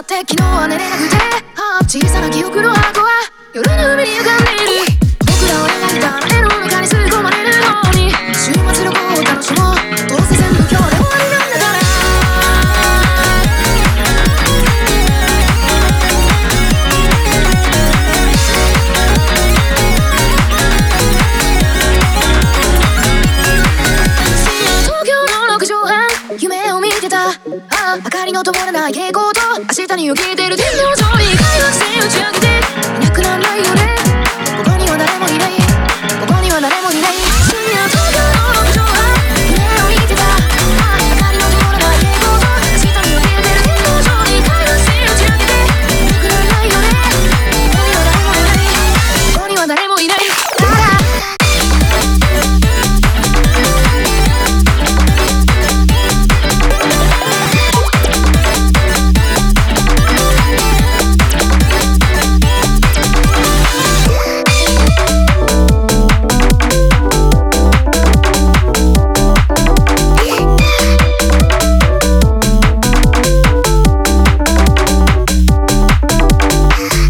って昨日は寝れなくて、小さな記憶の箱は夜の海に浮かんでいる。僕らを描いた絵の中に吸い込まれるように、週末旅行を楽しもう。どうせ全部今日で終わりなんだから。東京の6畳半、夢を見てた。明かりの灯らない蛍光と明日に起きてる天井上に開幕して打ち上げていなくならないよね。